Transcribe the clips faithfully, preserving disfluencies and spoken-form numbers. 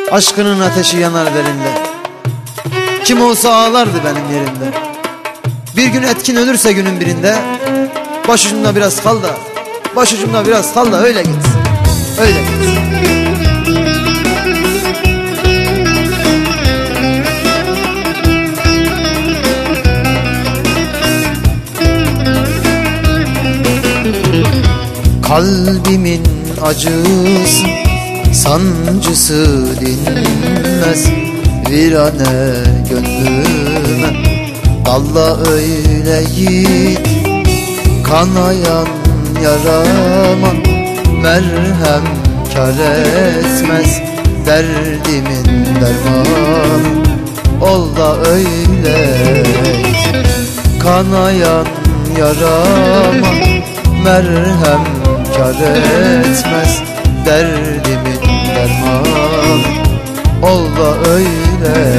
Aşkının ateşi yanar derinde. Kim olsa ağlardı benim yerimde. Bir gün etkin ölürse günün birinde, başucumda biraz kal da, başucumda biraz kal da öyle git. Öyle git. Kalbimin acısı, sancısı dinmez, virane gönlüme dalla öyle yiğit. Kanayan yarama merhem kar etmez, derdimin dermanı ol da öyle git. Kanayan yarama merhem kar etmez, derdimin dermanı ol da öyle.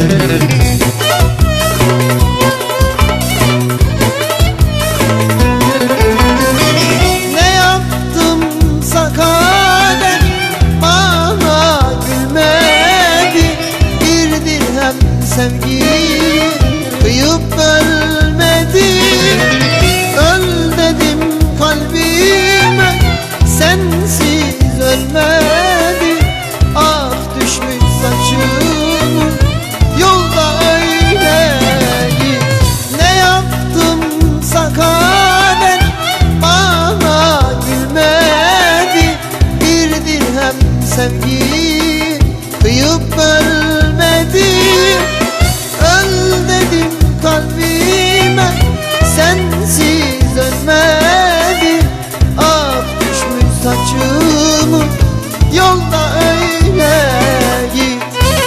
Ne yaptımsa kader bana gülmedi, bir dirhem sevgiyi kıyıp ölmedi. Öl dedim kalbime, sensiz ölmedi. Ah düşmüş saçımın yolda öyle git. Ne yaptımsa kader bana gülmedi, bir dirhem sevgiyi kıyıp ölmedi. Öl dedim kalbime, sensiz ölmedi. Ah düşmüş saçımın yolda öyle git.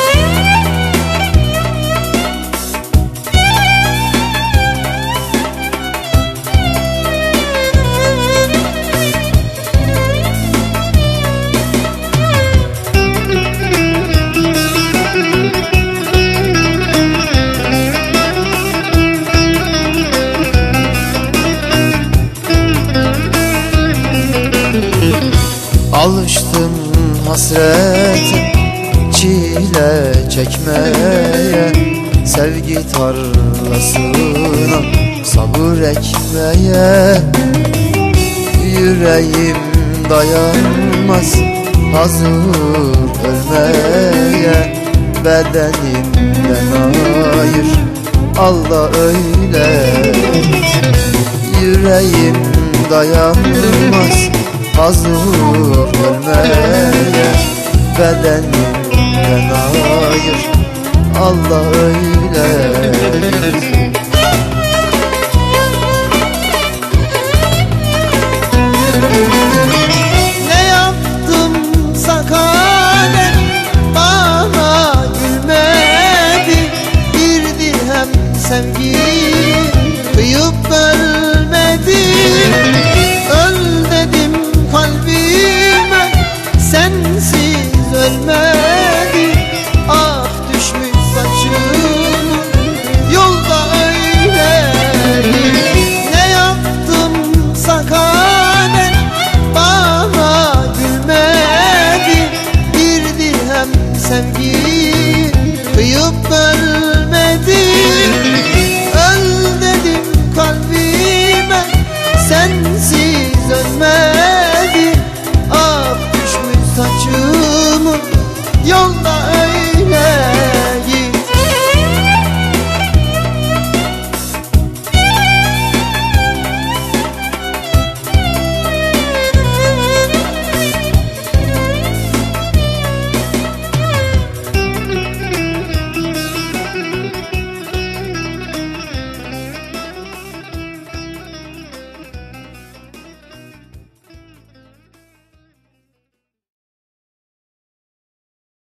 Alıştım hasrete, çile çekmeye, sevgi tarlasına sabır ekmeye. Yüreğim dayanmaz hazır ölmeye, bedenimden ayır al da öyle. Yüreğim dayanmaz hazır ölmeye, bedenimden ayır Allah öyle. Ne yaptımsa kader bana gülmedi, bir dirhem sevgiyi kıyıp ölmedi. Öl dedim kalbime, sensiz ölmedi. Ah düşmüş saçımın yolda öyle git. Ne yaptımsa kader bana gülmedi, bir dirhem sevgiyi kıyıp